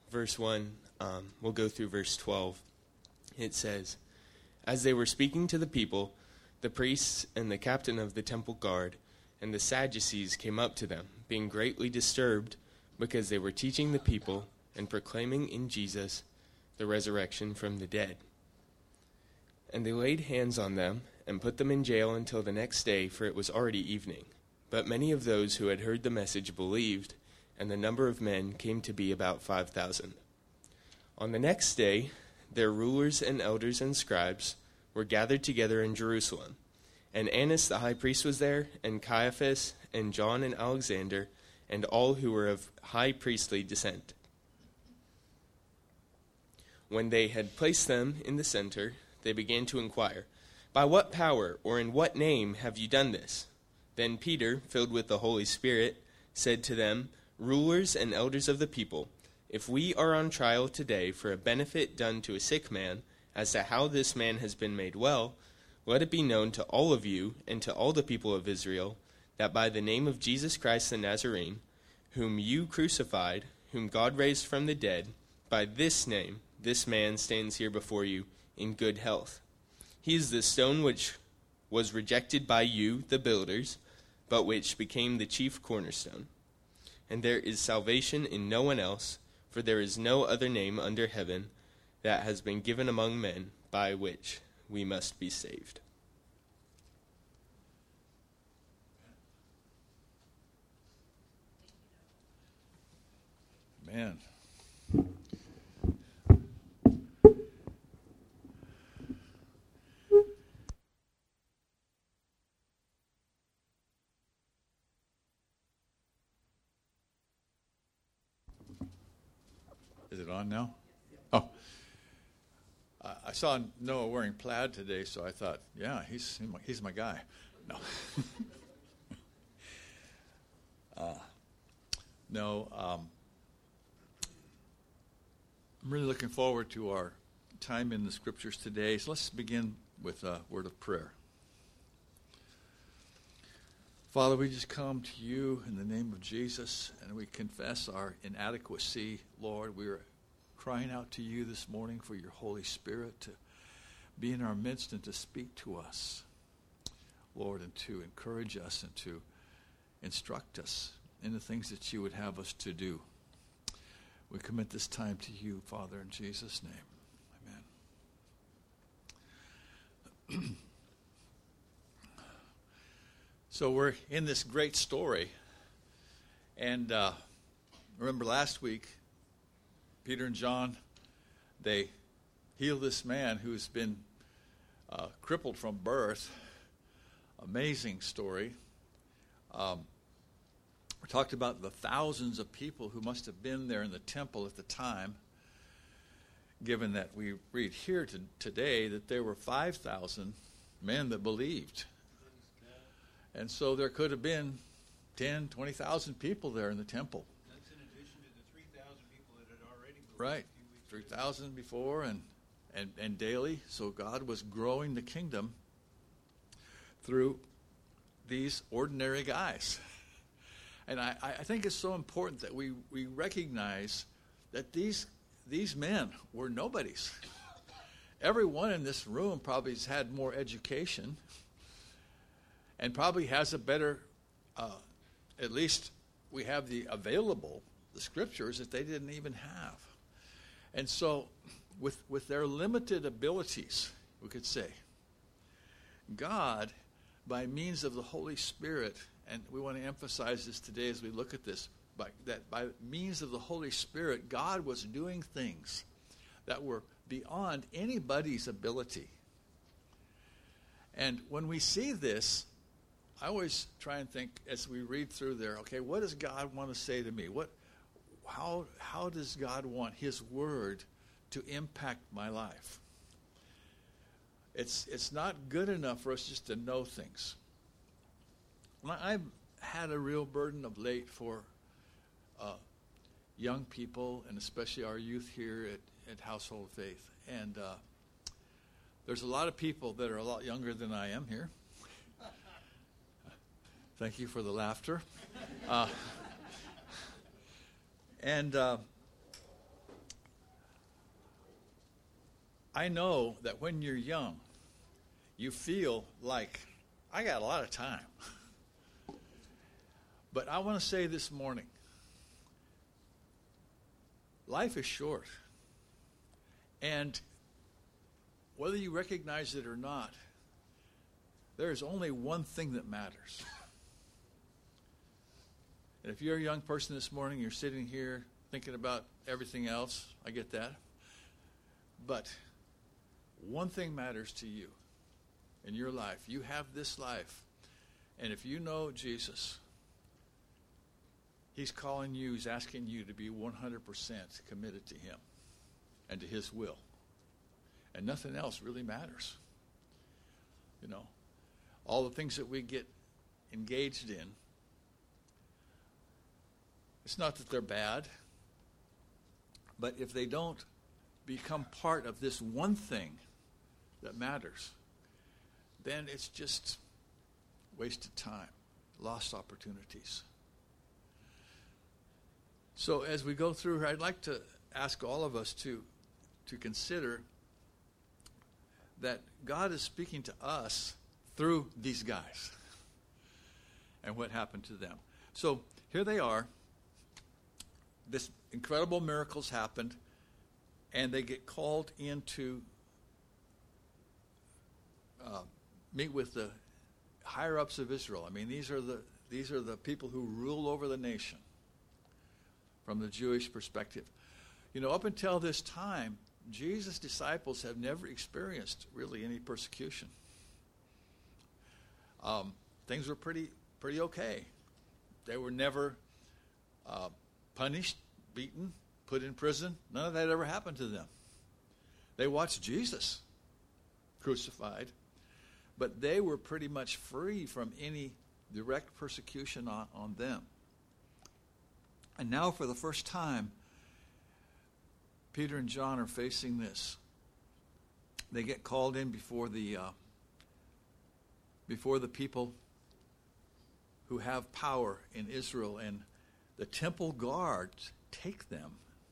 verse 1. We'll go through verse 12. It says, "As they were speaking to the people, the priests and the captain of the temple guard and the Sadducees came up to them, being greatly disturbed because they were teaching the people and proclaiming in Jesus the resurrection from the dead. And they laid hands on them and put them in jail until the next day, for it was already evening. But many of those who had heard the message believed, and the number of men came to be about 5,000. On the next day, their rulers and elders and scribes were gathered together in Jerusalem. And Annas the high priest was there, and Caiaphas, and John and Alexander, and all who were of high priestly descent. When they had placed them in the center, they began to inquire, 'By what power or in what name have you done this?' Then Peter, filled with the Holy Spirit, said to them, 'Rulers and elders of the people, if we are on trial today for a benefit done to a sick man, as to how this man has been made well, let it be known to all of you and to all the people of Israel that by the name of Jesus Christ the Nazarene, whom you crucified, whom God raised from the dead, by this name this man stands here before you in good health. He is the stone which was rejected by you, the builders, but which became the chief cornerstone. And there is salvation in no one else, for there is no other name under heaven that has been given among men by which we must be saved.'" Man. Is it on now? Oh. I saw Noah wearing plaid today, so I thought, yeah, he's my guy. No. I'm really looking forward to our time in the Scriptures today. So let's begin with a word of prayer. Father, we just come to you in the name of Jesus, and we confess our inadequacy. Lord, we are crying out to you this morning for your Holy Spirit to be in our midst and to speak to us, Lord, and to encourage us and to instruct us in the things that you would have us to do. We commit this time to you, Father, in Jesus' name. Amen. So we're in this great story. And remember last week, Peter and John, they healed this man who's been crippled from birth. Amazing story. We talked about the thousands of people who must have been there in the temple at the time, given that we read here today that there were 5,000 men that believed. And so there could have been 10, 20,000 people there in the temple. That's in addition to the 3,000 people that had already believed. Right, 3,000 before and daily. So God was growing the kingdom through these ordinary guys. And I think it's so important that we recognize that these men were nobodies. Everyone in this room probably has had more education and probably has a better, at least we have the scriptures that they didn't even have. And so with their limited abilities, we could say, God, by means of the Holy Spirit, and we want to emphasize this today as we look at this, that by means of the Holy Spirit, God was doing things that were beyond anybody's ability. And when we see this, I always try and think as we read through there, okay, what does God want to say to me? How does God want His Word to impact my life? It's not good enough for us just to know things. I've had a real burden of late for young people, and especially our youth here at Household of Faith. And there's a lot of people that are a lot younger than I am here. Thank you for the laughter. And I know that when you're young, you feel like, I got a lot of time. But I want to say this morning, life is short. And whether you recognize it or not, there is only one thing that matters. And if you're a young person this morning, you're sitting here thinking about everything else, I get that. But one thing matters to you in your life. You have this life. And if you know Jesus, he's calling you, he's asking you to be 100% committed to him and to his will. And nothing else really matters. You know, all the things that we get engaged in, it's not that they're bad, but if they don't become part of this one thing that matters, then it's just wasted time, lost opportunities. So as we go through, I'd like to ask all of us to consider that God is speaking to us through these guys and what happened to them. So here they are. This incredible miracles happened, and they get called in to meet with the higher-ups of Israel. I mean, these are the people who rule over the nation from the Jewish perspective. You know, up until this time, Jesus' disciples have never experienced really any persecution. Things were pretty okay. They were never punished, beaten, put in prison. None of that ever happened to them. They watched Jesus crucified, but they were pretty much free from any direct persecution on them. And now for the first time, Peter and John are facing this. They get called in before the people who have power in Israel, and the temple guards take them,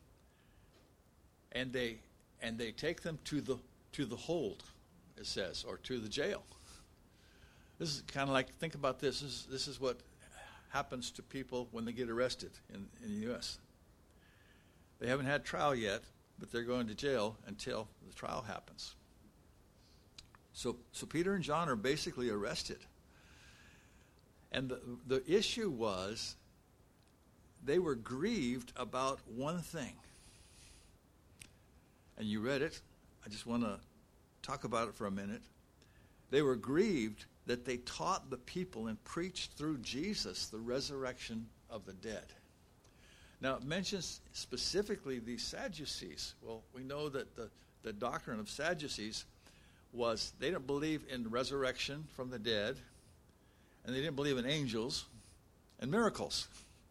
and they take them to the hold, it says, or to the jail. This is kind of like, think about this. This is what happens to people when they get arrested in the U.S. They haven't had trial yet, but they're going to jail until the trial happens. So Peter and John are basically arrested. And the issue was they were grieved about one thing. And you read it. I just want to talk about it for a minute. They were grieved that they taught the people and preached through Jesus the resurrection of the dead. Now, it mentions specifically these Sadducees. Well, we know that the doctrine of Sadducees was they didn't believe in resurrection from the dead, and they didn't believe in angels and miracles.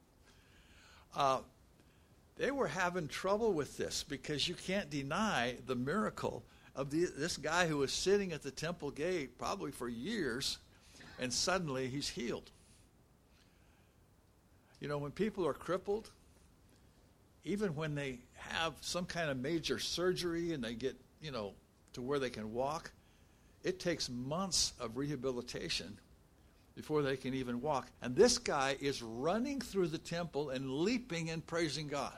They were having trouble with this because you can't deny the miracle of this guy who was sitting at the temple gate probably for years, and suddenly he's healed. You know, when people are crippled, even when they have some kind of major surgery and they get, to where they can walk, it takes months of rehabilitation before they can even walk. And this guy is running through the temple and leaping and praising God.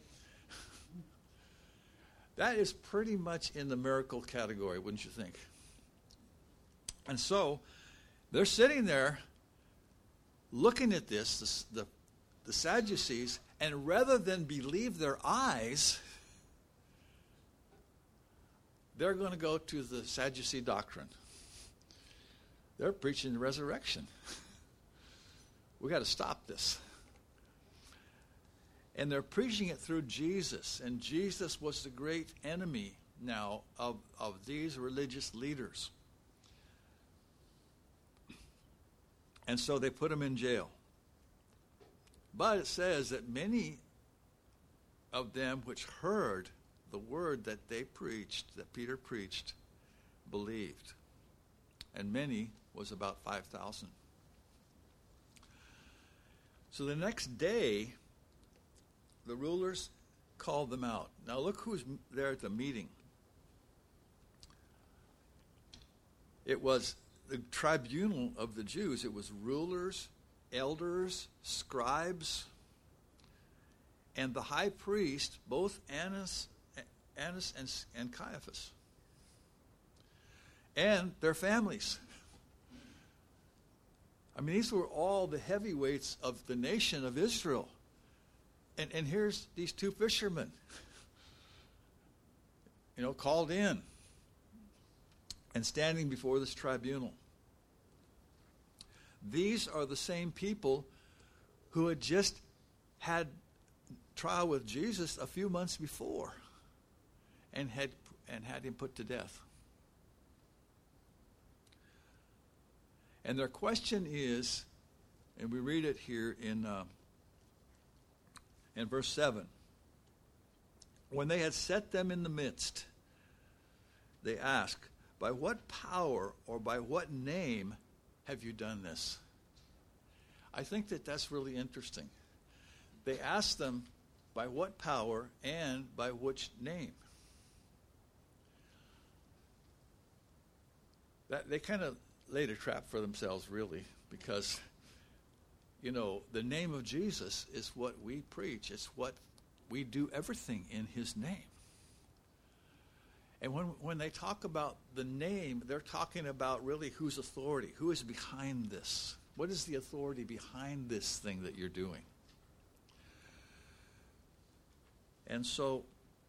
That is pretty much in the miracle category, wouldn't you think? And so they're sitting there looking at this, the Sadducees, and rather than believe their eyes, they're going to go to the Sadducee doctrine. They're preaching the resurrection. We got to stop this. And they're preaching it through Jesus. And Jesus was the great enemy now of these religious leaders. And so they put him in jail. But it says that many of them which heard the word that they preached, that Peter preached, believed. And many was about 5,000. So the next day, the rulers called them out. Now look who's there at the meeting. It was the tribunal of the Jews. It was rulers, elders, scribes, and the high priest, both Annas and Caiaphas, and their families. I mean, these were all the heavyweights of the nation of Israel. And here's these two fishermen, called in and standing before this tribunal. These are the same people who had just had trial with Jesus a few months before and had him put to death. And their question is, and we read it here in verse 7, when they had set them in the midst, they ask, by what power or by what name have you done this? I think that's really interesting. They ask them by what power and by which name. That they kind of laid a trap for themselves, really, because the name of Jesus is what we preach. It's what we do, everything in his name. And when they talk about the name, they're talking about really whose authority, who is behind this. What is the authority behind this thing that you're doing? And so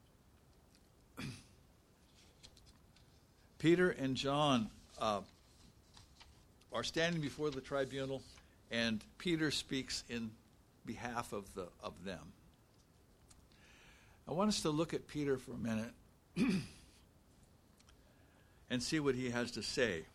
Peter and John are standing before the tribunal, and Peter speaks in behalf of them. I want us to look at Peter for a minute and see what he has to say.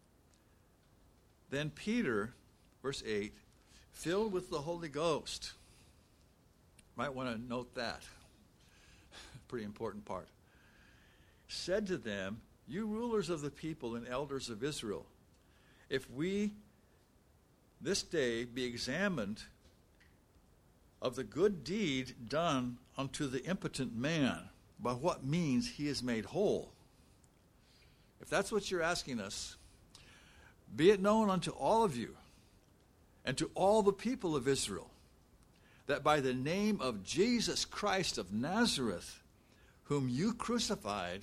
Then Peter, verse 8, filled with the Holy Ghost. Might want to note that. Pretty important part. Said to them, you rulers of the people and elders of Israel, if we this day be examined of the good deed done unto the impotent man, by what means he is made whole. If that's what you're asking us, be it known unto all of you and to all the people of Israel, that by the name of Jesus Christ of Nazareth, whom you crucified,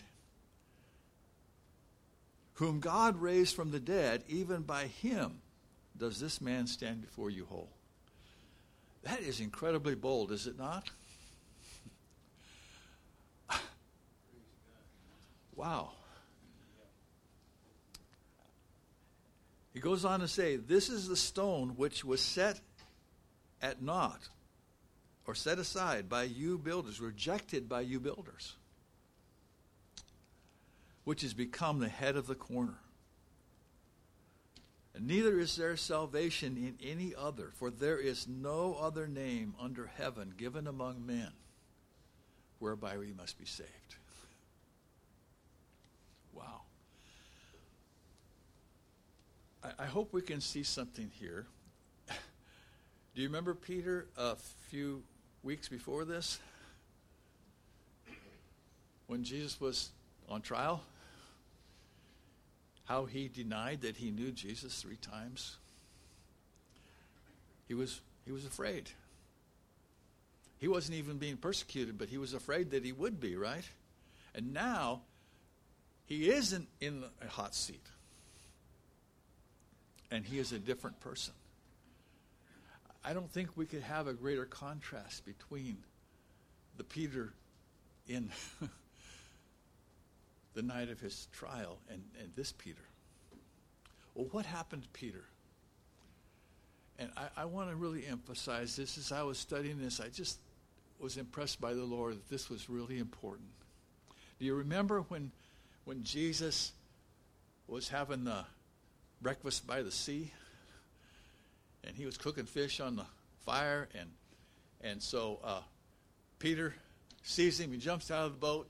whom God raised from the dead, even by him does this man stand before you whole. That is incredibly bold, is it not? Wow. He goes on to say, this is the stone which was set at naught, or set aside by you builders, rejected by you builders, which has become the head of the corner. And neither is there salvation in any other, for there is no other name under heaven given among men whereby we must be saved. Wow. I hope we can see something here. Do you remember Peter a few weeks before this? When Jesus was on trial? How he denied that he knew Jesus 3 times? He was afraid. He wasn't even being persecuted, but he was afraid that he would be, right? And now, he isn't in a hot seat. And he is a different person. I don't think we could have a greater contrast between the Peter in the night of his trial and this Peter. Well, what happened to Peter? And I want to really emphasize this. As I was studying this, I just was impressed by the Lord that this was really important. Do you remember when Jesus was having the breakfast by the sea, and he was cooking fish on the fire, and so Peter sees him, he jumps out of the boat,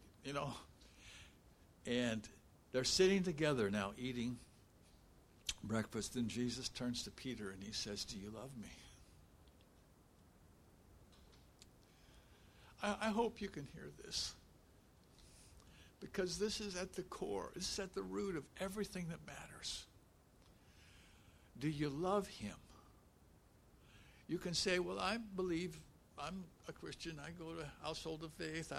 and they're sitting together now eating breakfast, and Jesus turns to Peter and he says, do you love me? I hope you can hear this. Because this is at the core. This is at the root of everything that matters. Do you love him? You can say, well, I believe I'm a Christian. I go to Household of Faith.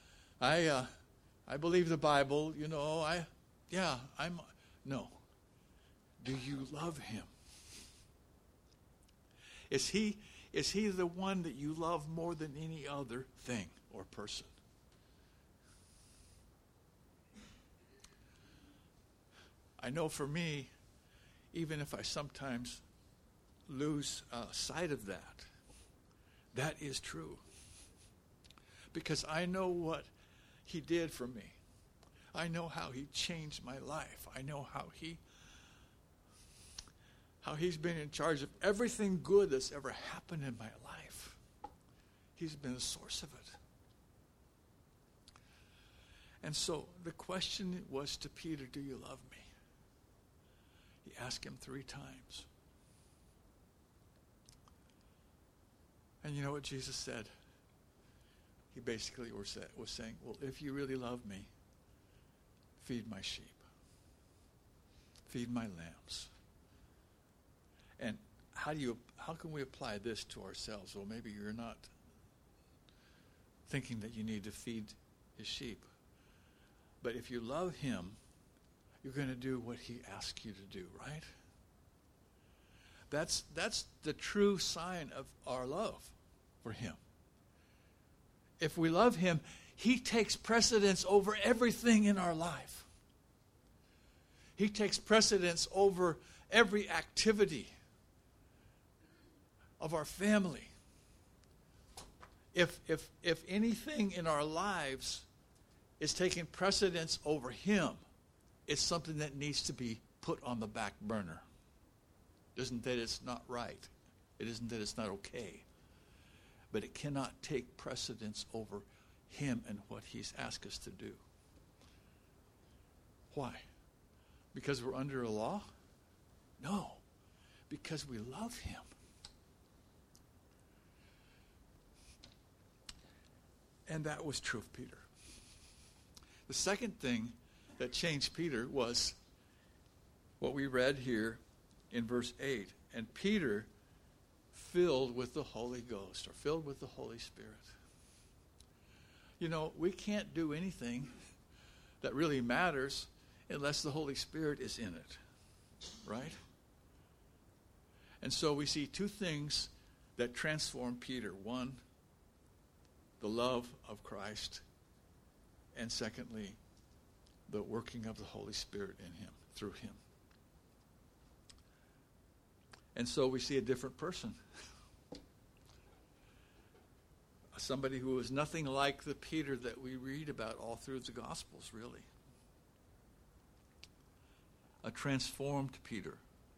I believe the Bible. You know, no. Do you love him? Is he the one that you love more than any other thing or person? I know for me, even if I sometimes lose sight of that, that is true. Because I know what he did for me. I know how he changed my life. I know how he's been in charge of everything good that's ever happened in my life. He's been the source of it. And so the question was to Peter, do you love me? He asked him 3 times. And you know what Jesus said? He basically was saying, well, if you really love me, feed my sheep. Feed my lambs. And how can we apply this to ourselves? Well, maybe you're not thinking that you need to feed his sheep. But if you love him, you're going to do what he asks you to do, right? That's the true sign of our love for him. If we love him, he takes precedence over everything in our life. He takes precedence over every activity of our family. If anything in our lives is taking precedence over him, it's something that needs to be put on the back burner. It isn't that it's not right. It isn't that it's not okay. But it cannot take precedence over him and what he's asked us to do. Why? Because we're under a law? No. Because we love him. And that was true of Peter. The second thing that changed Peter was what we read here in verse 8. And Peter, filled with the Holy Ghost, or filled with the Holy Spirit. You know, we can't do anything that really matters unless the Holy Spirit is in it. Right? And so we see 2 things that transform Peter. One, the love of Christ. And secondly, the working of the Holy Spirit in him, through him. And so we see a different person. Somebody who was nothing like the Peter that we read about all through the Gospels, really. A transformed Peter.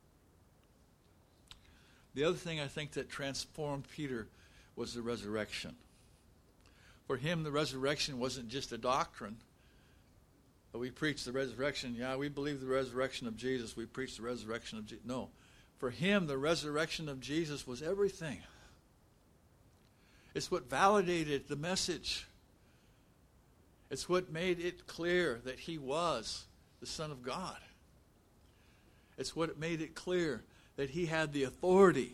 The other thing I think that transformed Peter was the resurrection. For him, the resurrection wasn't just a doctrine. We preach the resurrection. Yeah, we believe the resurrection of Jesus. We preach the resurrection of Jesus. No. For him, the resurrection of Jesus was everything. It's what validated the message. It's what made it clear that he was the Son of God. It's what made it clear that he had the authority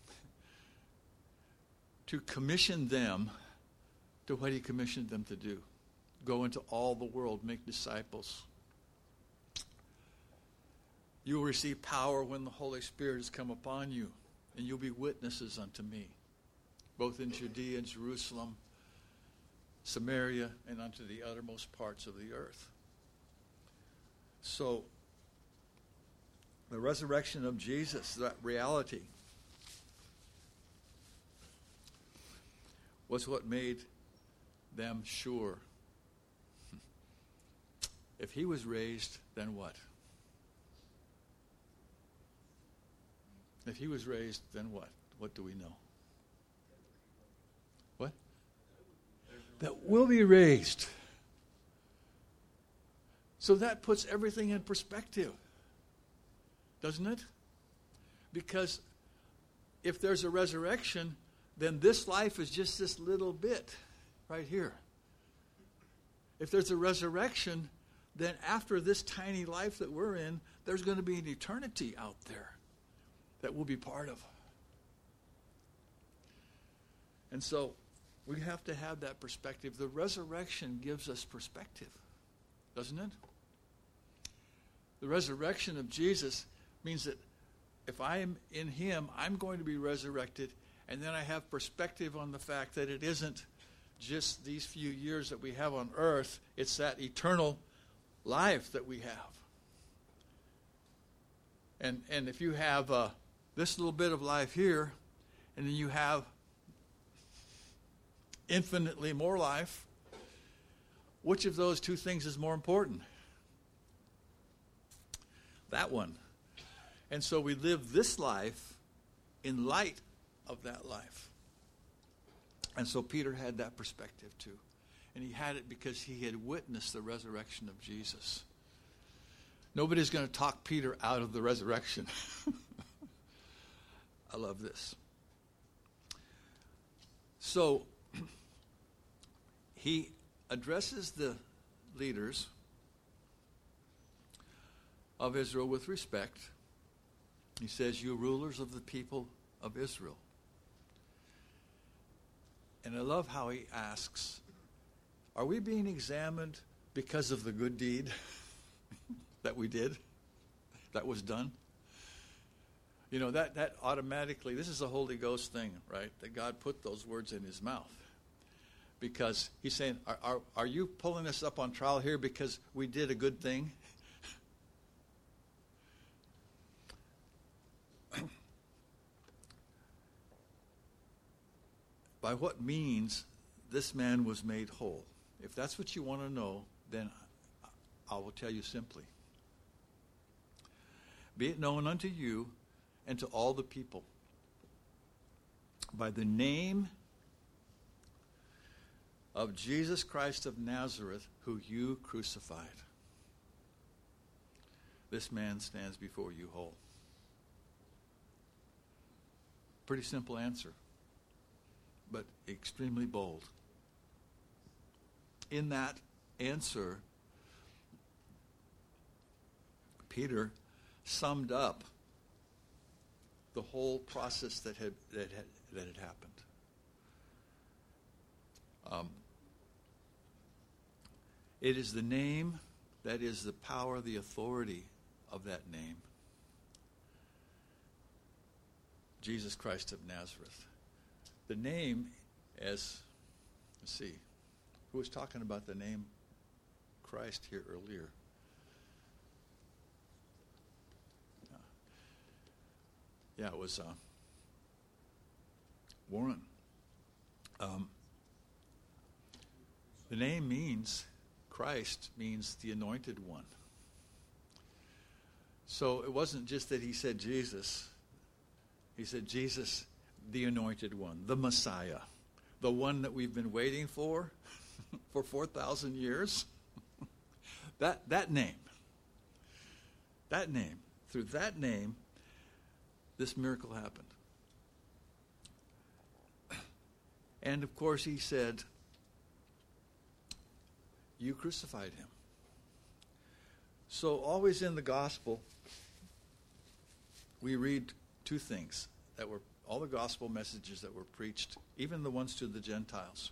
to commission them to what he commissioned them to do. Go into all the world, make disciples. You will receive power when the Holy Spirit has come upon you, and you'll be witnesses unto me, both in Judea and Jerusalem, Samaria, and unto the uttermost parts of the earth. So, the resurrection of Jesus, that reality, was what made them sure. If he was raised, then what? If he was raised, then what? What do we know? What? That will be raised. So that puts everything in perspective, doesn't it? Because if there's a resurrection, then this life is just this little bit right here. if there's a resurrection, then after this tiny life that we're in, there's going to be an eternity out there that we'll be part of. And so we have to have that perspective. The resurrection gives us perspective, doesn't it? The resurrection of Jesus means that if I am in him, I'm going to be resurrected, and then I have perspective on the fact that it isn't just these few years that we have on earth, it's that eternal life that we have. And if you have this little bit of life here, and then you have infinitely more life, which of those two things is more important? That one. And so we live this life in light of that life. And so Peter had that perspective too. And he had it because he had witnessed the resurrection of Jesus. Nobody's going to talk Peter out of the resurrection. I love this. So he addresses the leaders of Israel with respect. He says, "You rulers of the people of Israel." And I love how he asks, are we being examined because of the good deed that we did, that was done? You know, that automatically, this is a Holy Ghost thing, right? That God put those words in his mouth. Because he's saying, are you pulling us up on trial here because we did a good thing? By what means this man was made whole? If that's what you want to know, then I will tell you simply. Be it known unto you and to all the people, by the name of Jesus Christ of Nazareth, who you crucified, this man stands before you whole. Pretty simple answer, but extremely bold. In that answer, Peter summed up the whole process that had happened. It is the name that is the power, the authority of that name. Jesus Christ of Nazareth. The name, let's see, who was talking about the name Christ here earlier? Yeah, it was Warren. The name means, Christ means the anointed one. So it wasn't just that he said Jesus. He said Jesus, the anointed one, the Messiah, the one that we've been waiting for 4,000 years. That name. Through that name, this miracle happened. And of course he said, you crucified him. So always in the gospel, we read two things that were, all the gospel messages that were preached, even the ones to the Gentiles.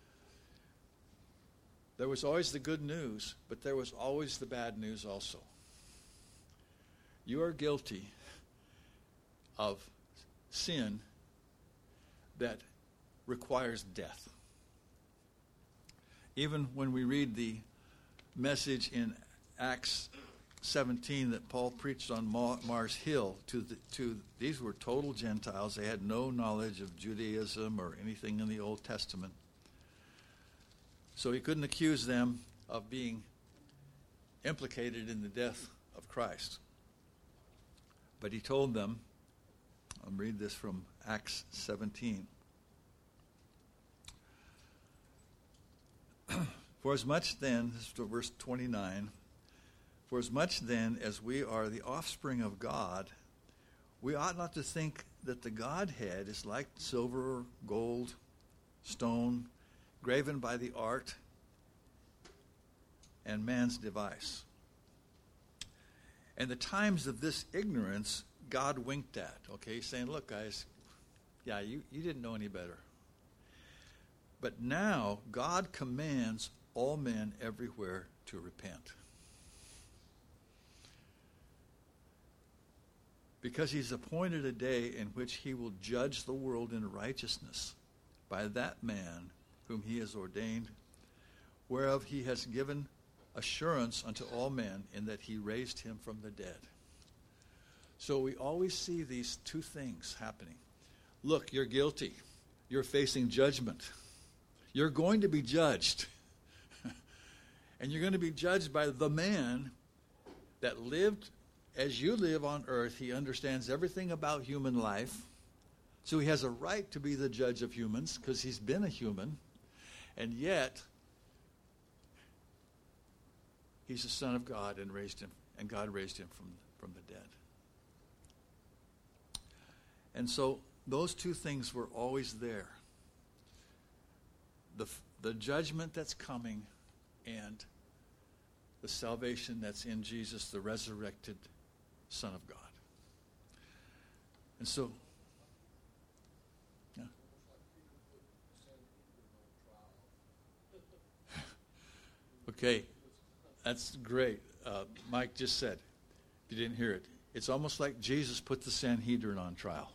There was always the good news, but there was always the bad news also. You are guilty of sin that requires death. Even when we read the message in Acts 17 that Paul preached on Mars Hill to these were total Gentiles. They had no knowledge of Judaism or anything in the Old Testament. So he couldn't accuse them of being implicated in the death of Christ. But he told them, I'll read this from Acts 17. For as much then, this is verse 29, for as much then as we are the offspring of God, we ought not to think that the Godhead is like silver, gold, stone, graven by the art and man's device. And the times of this ignorance, God winked at, okay, saying, look, guys, yeah, you didn't know any better. But now God commands all men everywhere to repent. Because he's appointed a day in which he will judge the world in righteousness by that man whom he has ordained, whereof he has given assurance unto all men in that he raised him from the dead. So we always see these two things happening. Look, you're guilty. You're facing judgment. You're going to be judged. And you're going to be judged by the man that lived as you live on earth. He understands everything about human life. So he has a right to be the judge of humans because he's been a human. And yet, he's the Son of God and God raised him from the dead. And so those two things were always there. The judgment that's coming and the salvation that's in Jesus, the resurrected Son of God. And so, yeah. Okay, that's great. Mike just said, if you didn't hear it, it's almost like Jesus put the Sanhedrin on trial.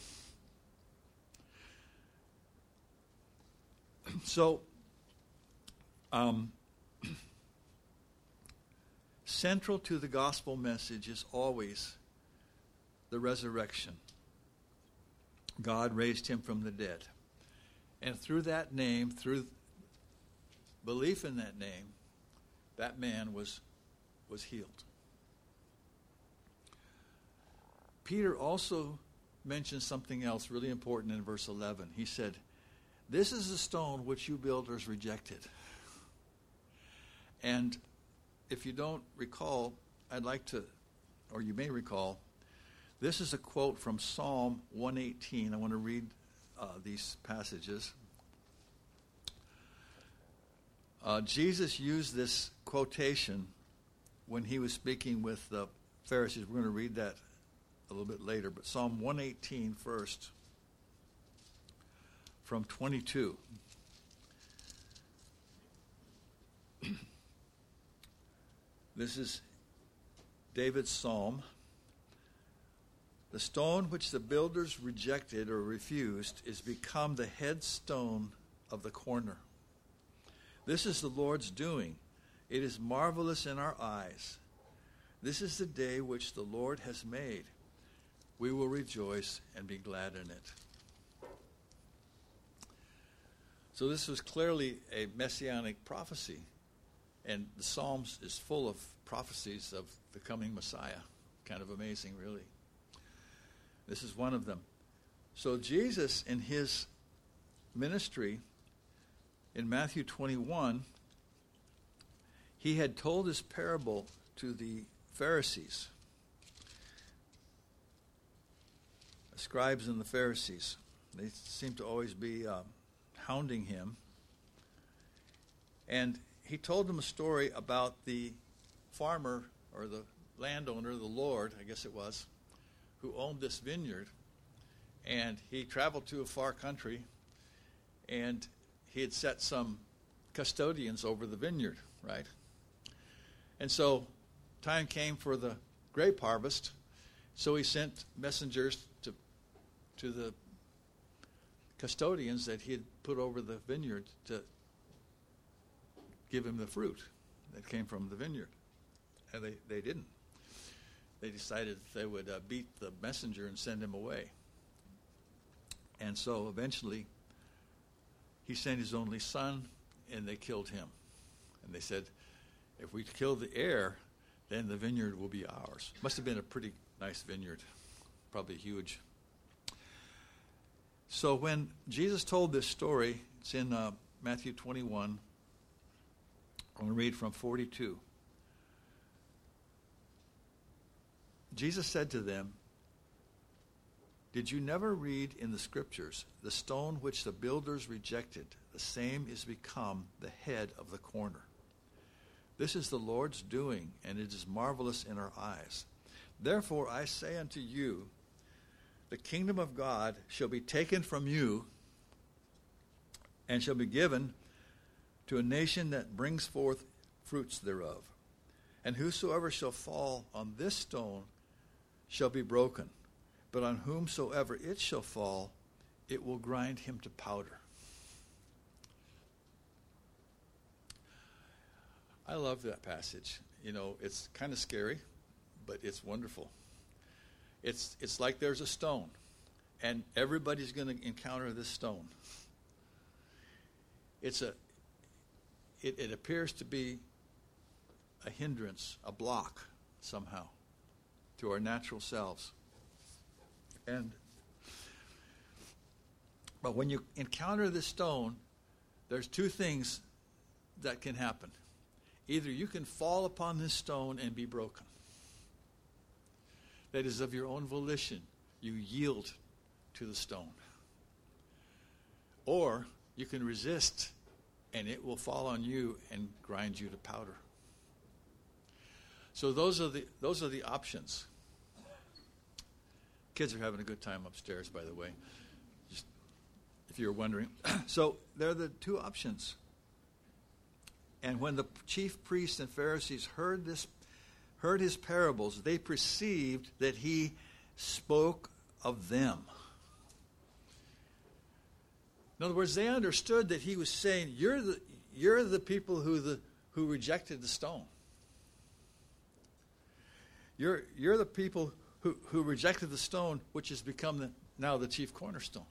So, central to the gospel message is always the resurrection. God raised him from the dead. And through that name, through belief in that name, that man was healed. Peter also mentions something else really important in verse 11. He said, "This is the stone which you builders rejected." And if you don't recall, I'd like to, or you may recall, this is a quote from Psalm 118. I want to read these passages. Jesus used this quotation when he was speaking with the Pharisees. We're going to read that a little bit later, but Psalm 118 first, from 22. This is David's psalm. "The stone which the builders rejected or refused is become the headstone of the corner. This is the Lord's doing. It is marvelous in our eyes. This is the day which the Lord has made. We will rejoice and be glad in it." So this was clearly a messianic prophecy. And the Psalms is full of prophecies of the coming Messiah. Kind of amazing, really. This is one of them. So Jesus, in his ministry, in Matthew 21, he had told this parable to the Pharisees, the scribes and the Pharisees. They seem to always be hounding him. And he told them a story about the farmer or the landowner, the Lord, I guess it was, who owned this vineyard. And he traveled to a far country, and he had set some custodians over the vineyard, right? And so time came for the grape harvest, so he sent messengers to the custodians that he had put over the vineyard to give him the fruit that came from the vineyard. And they didn't. They decided they would beat the messenger and send him away. And so eventually he sent his only son, and they killed him. And they said, if we kill the heir, then the vineyard will be ours. Must have been a pretty nice vineyard, probably huge. So when Jesus told this story, it's in Matthew 21. I'm going to read from 42. Jesus said to them, "Did you never read in the Scriptures, the stone which the builders rejected, the same is become the head of the corner? This is the Lord's doing, and it is marvelous in our eyes. Therefore I say unto you, the kingdom of God shall be taken from you and shall be given to a nation that brings forth fruits thereof. And whosoever shall fall on this stone shall be broken, but on whomsoever it shall fall, it will grind him to powder. I love that passage. You know, it's kind of scary, but it's wonderful. It's like there's a stone, and everybody's going to encounter this stone. It appears to be a hindrance, a block somehow to our natural selves. But when you encounter this stone, there's two things that can happen. Either you can fall upon this stone and be broken. That is, of your own volition, you yield to the stone. Or you can resist, and it will fall on you and grind you to powder. So those are the options. Kids are having a good time upstairs, by the way, just if you're wondering. So they're the two options. And when the chief priests and Pharisees heard his parables, they perceived that he spoke of them. In other words, they understood that he was saying, "You're the people who rejected the stone. You're the people who rejected the stone, which has become now the chief cornerstone."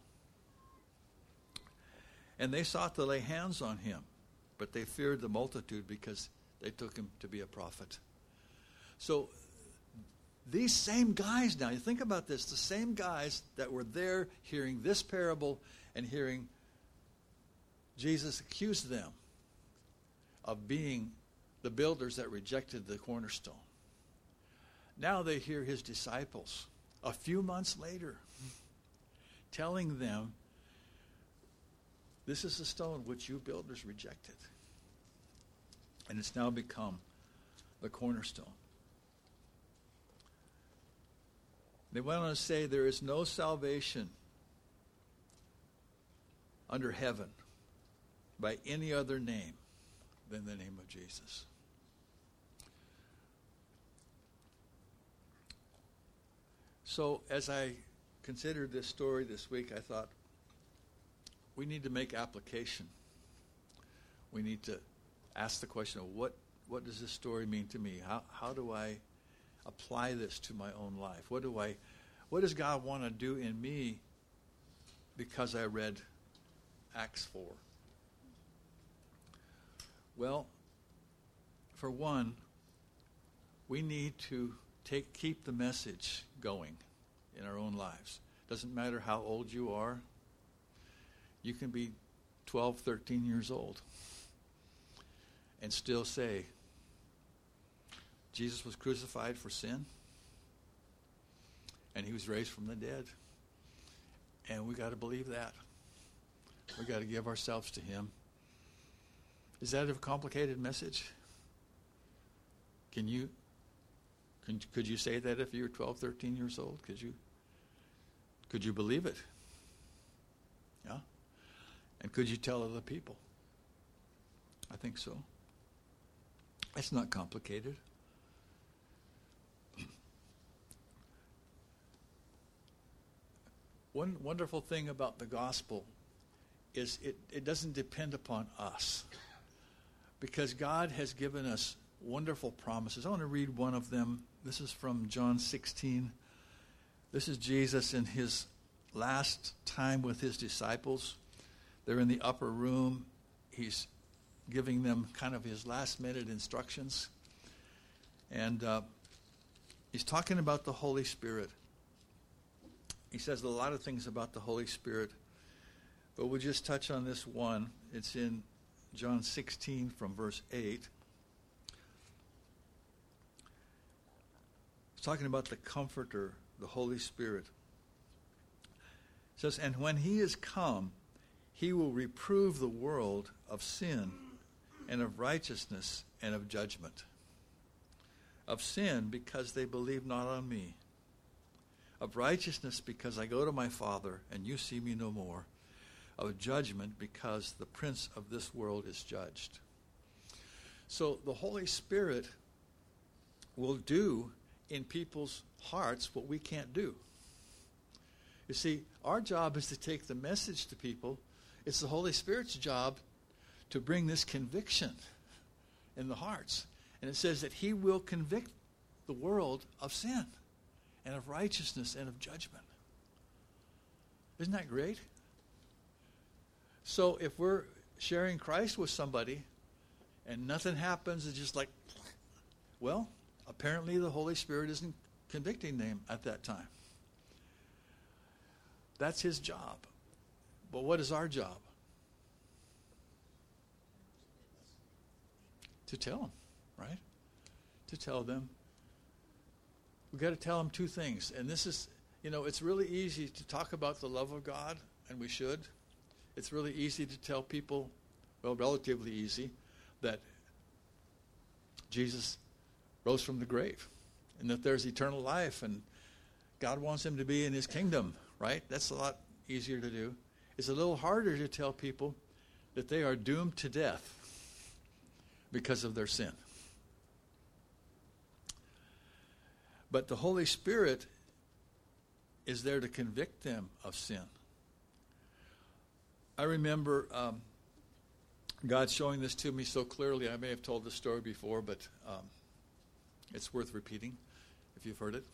And they sought to lay hands on him, but they feared the multitude because they took him to be a prophet. So these same guys now, you think about this, the same guys that were there hearing this parable and hearing Jesus accuse them of being the builders that rejected the cornerstone. Now they hear his disciples a few months later telling them, this is the stone which you builders rejected. And it's now become the cornerstone. They went on to say there is no salvation under heaven by any other name than the name of Jesus. So as I considered this story this week, I thought we need to make application. We need to ask the question of what does this story mean to me? How do I apply this to my own life? What does God want to do in me because I read Acts 4? Well, for one, we need to keep the message going in our own lives. Doesn't matter how old you are. You can be 12, 13 years old and still say, Jesus was crucified for sin, and he was raised from the dead. And we got to believe that. We got to give ourselves to him. Is that a complicated message? Could you say that if you were 12, 13 years old? Could you believe it? Yeah? And could you tell other people? I think so. It's not complicated. One wonderful thing about the gospel is it doesn't depend upon us, because God has given us wonderful promises. I want to read one of them. This is from John 16. This is Jesus in his last time with his disciples. They're in the upper room. He's giving them kind of his last-minute instructions. And he's talking about the Holy Spirit. He says a lot of things about the Holy Spirit, but we'll just touch on this one. It's in John 16 from verse 8. He's talking about the Comforter, the Holy Spirit. It says, and when he is come, he will reprove the world of sin and of righteousness and of judgment. Of sin, because they believe not on me. Of righteousness, because I go to my Father, and you see me no more. Of judgment, because the prince of this world is judged. So the Holy Spirit will do in people's hearts what we can't do. You see, our job is to take the message to people. It's the Holy Spirit's job to bring this conviction in the hearts. And it says that he will convict the world of sin and of righteousness and of judgment. Isn't that great? So if we're sharing Christ with somebody and nothing happens, it's just like, well, apparently the Holy Spirit isn't convicting them at that time. That's his job. But what is our job? To tell them, right? To tell them. We've got to tell them two things. And this is, it's really easy to talk about the love of God, and we should. It's really easy to tell people, well, relatively easy, that Jesus rose from the grave and that there's eternal life and God wants them to be in his kingdom, right? That's a lot easier to do. It's a little harder to tell people that they are doomed to death because of their sin. But the Holy Spirit is there to convict them of sin. I remember God showing this to me so clearly. I may have told this story before, but it's worth repeating if you've heard it.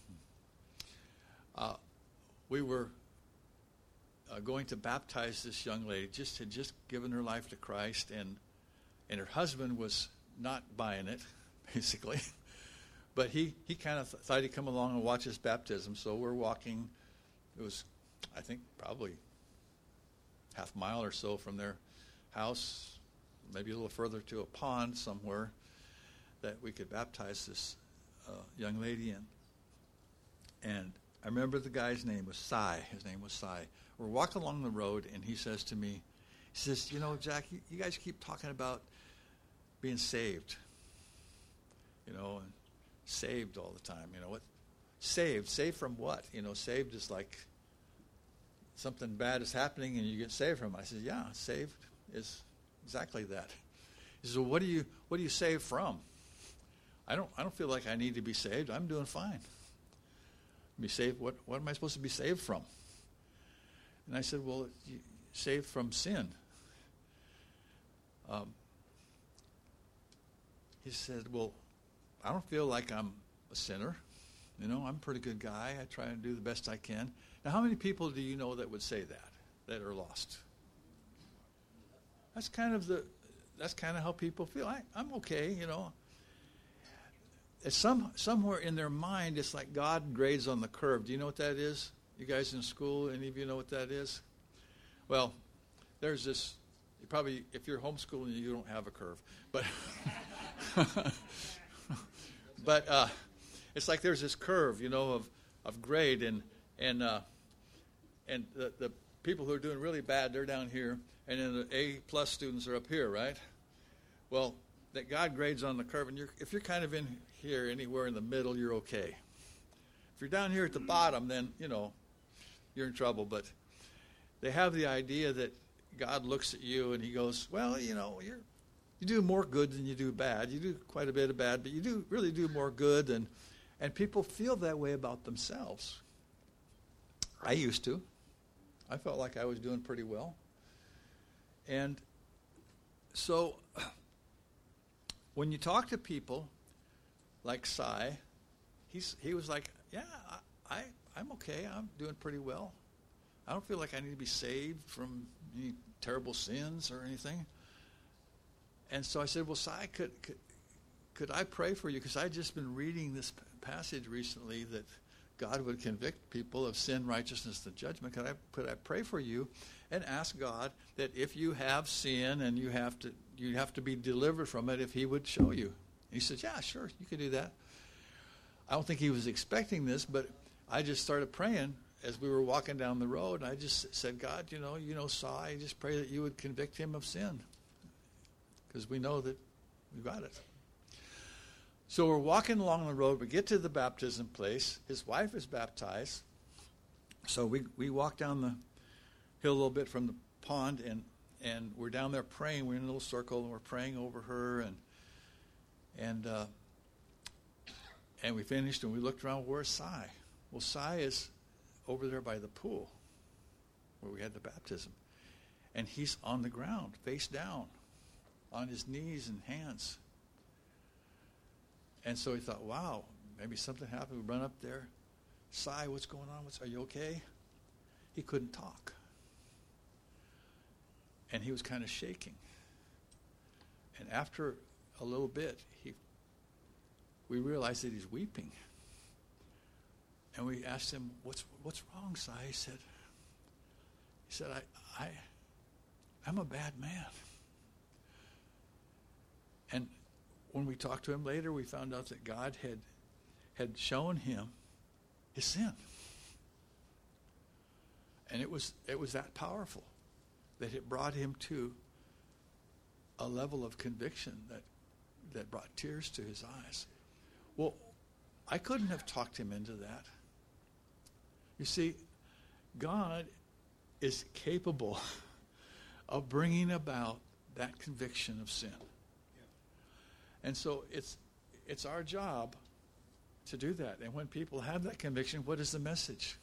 We were going to baptize this young lady. Had just given her life to Christ, and her husband was not buying it, basically. But he kind of thought he'd come along and watch his baptism. So we're walking. It was, I think, probably half mile or so from their house, maybe a little further to a pond somewhere that we could baptize this young lady in. And I remember the guy's name was Cy. His name was Cy. We're walking along the road, and he says to me, he says, Jack, you guys keep talking about being saved, and saved all the time. What? Saved from what? Saved is like something bad is happening and you get saved from it. I said, yeah, saved is exactly that. He says, well, what do you save from? I don't feel like I need to be saved. I'm doing fine. Be saved. What am I supposed to be saved from? And I said, well, saved from sin. He said, well, I don't feel like I'm a sinner. I'm a pretty good guy. I try and do the best I can. Now, how many people do you know that would say that are lost? That's kind of how people feel. I'm okay, It's somewhere in their mind, it's like God grades on the curve. Do you know what that is? You guys in school, any of you know what that is? Well, there's this. You probably, if you're homeschooling, you don't have a curve, but it's like there's this curve, of grade, and the people who are doing really bad, they're down here, and then the A+ students are up here, right? Well, that God grades on the curve, and if you're kind of in here, anywhere in the middle, you're okay. If you're down here at the bottom, then you're in trouble. But they have the idea that God looks at you and he goes, well, you do more good than you do bad. You do quite a bit of bad, but you really do more good, and people feel that way about themselves. I used to. I felt like I was doing pretty well. And so when you talk to people like Cy, he was like, yeah, I'm okay. I'm doing pretty well. I don't feel like I need to be saved from any terrible sins or anything. And so I said, well, Cy, could I pray for you? Because I'd just been reading this passage recently that God would convict people of sin, righteousness, and judgment. Could I pray for you and ask God that if you have sin and you have to be delivered from it, if he would show you? And he said, yeah, sure, you can do that. I don't think he was expecting this, but I just started praying as we were walking down the road. I just said, God, Cy, I just pray that you would convict him of sin, because we know that we've got it. So we're walking along the road. We get to the baptism place. His wife is baptized. So we walk down the hill a little bit from the pond, and we're down there praying. We're in a little circle, and we're praying over her. And we finished, and we looked around. Where's Cy? Well, Cy is over there by the pool where we had the baptism. And he's on the ground, face down, on his knees and hands. And so we thought, wow, maybe something happened. We run up there. Cy, what's going on? Are you okay? He couldn't talk. And he was kind of shaking. And after a little bit, we realized that he's weeping. And we asked him, what's wrong, Cy? He said, I'm a bad man. And when we talked to him later, we found out that God had shown him his sin. And it was that powerful that it brought him to a level of conviction that brought tears to his eyes. Well, I couldn't have talked him into that. You see, God is capable of bringing about that conviction of sin. And so it's our job to do that. And when people have that conviction, what is the message?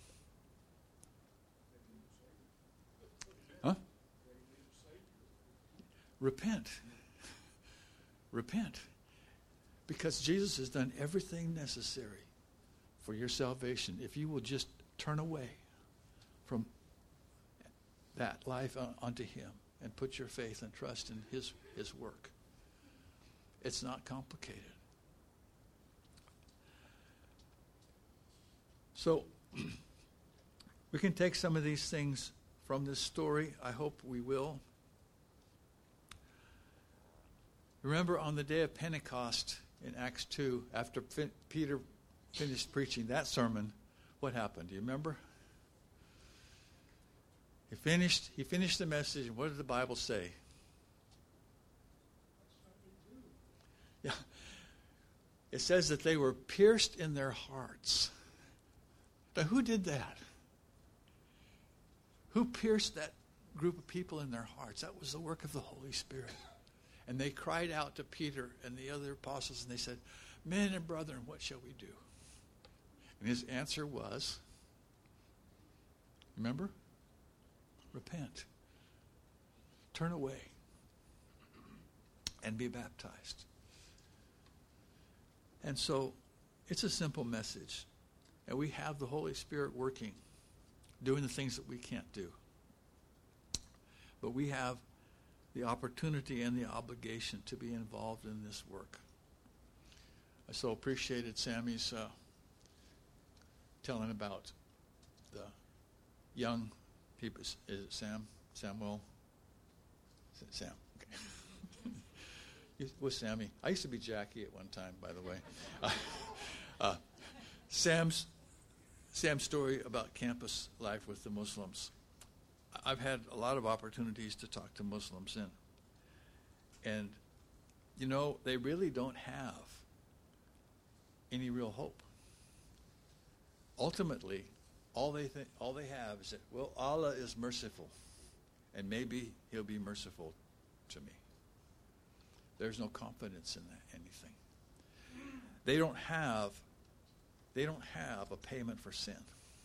Huh? Repent. Repent. Because Jesus has done everything necessary for your salvation. If you will just turn away from that life unto him and put your faith and trust in his work. It's not complicated. So we can take some of these things from this story. I hope we will. Remember on the day of Pentecost in Acts 2, after Peter finished preaching that sermon, what happened? Do you remember? He finished the message, and what did the Bible say? Yeah. It says that they were pierced in their hearts. Now, who did that? Who pierced that group of people in their hearts? That was the work of the Holy Spirit. And they cried out to Peter and the other apostles, and they said, "Men and brethren, what shall we do?" And his answer was, remember? Repent. Turn away. And be baptized. And so, it's a simple message. And we have the Holy Spirit working, doing the things that we can't do. But we have the opportunity and the obligation to be involved in this work. I so appreciated Sammy's telling about the young people. Is it Sam? Samuel? Is it Sam? Okay. With Sammy. I used to be Jackie at one time, by the way. Sam's story about campus life with the Muslims. I've had a lot of opportunities to talk to Muslims, and you know, they really don't have any real hope. Ultimately, all they have is that, well, Allah is merciful, and maybe He'll be merciful to me. There's no confidence in anything. They don't have a payment for sin.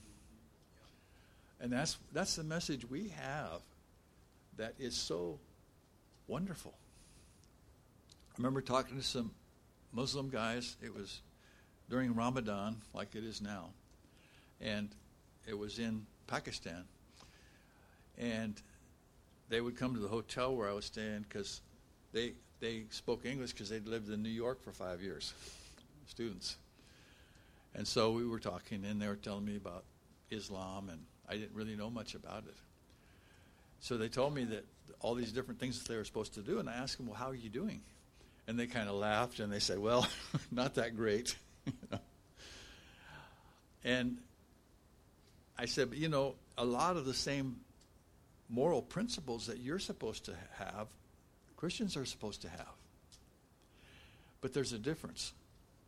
And that's the message we have that is so wonderful. I remember talking to some Muslim guys. It was during Ramadan, like it is now. And it was in Pakistan. And they would come to the hotel where I was staying because they spoke English because they'd lived in New York for 5 years, students. And so we were talking, and they were telling me about Islam, and I didn't really know much about it. So they told me that all these different things that they were supposed to do, and I asked them, well, how are you doing? And they kind of laughed, and they said, well, not that great. And I said, but, you know, a lot of the same moral principles that you're supposed to have, Christians are supposed to have. But there's a difference.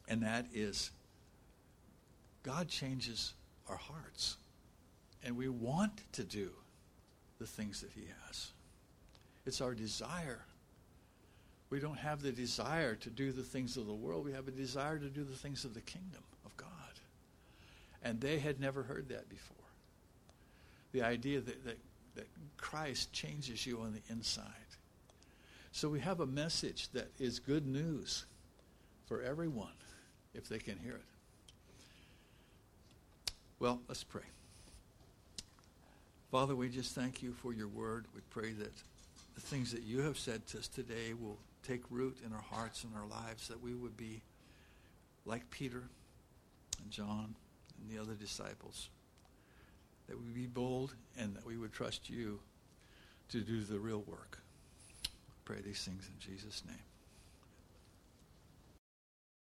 And that is, God changes our hearts. And we want to do the things that he has. It's our desire. We don't have the desire to do the things of the world. We have a desire to do the things of the kingdom of God. And they had never heard that before. The idea that Christ changes you on the inside. So we have a message that is good news for everyone if they can hear it. Well, let's pray. Father, we just thank you for your word. We pray that the things that you have said to us today will take root in our hearts and our lives, that we would be like Peter and John and the other disciples, that we would be bold and that we would trust you to do the real work. Pray these things in Jesus' name.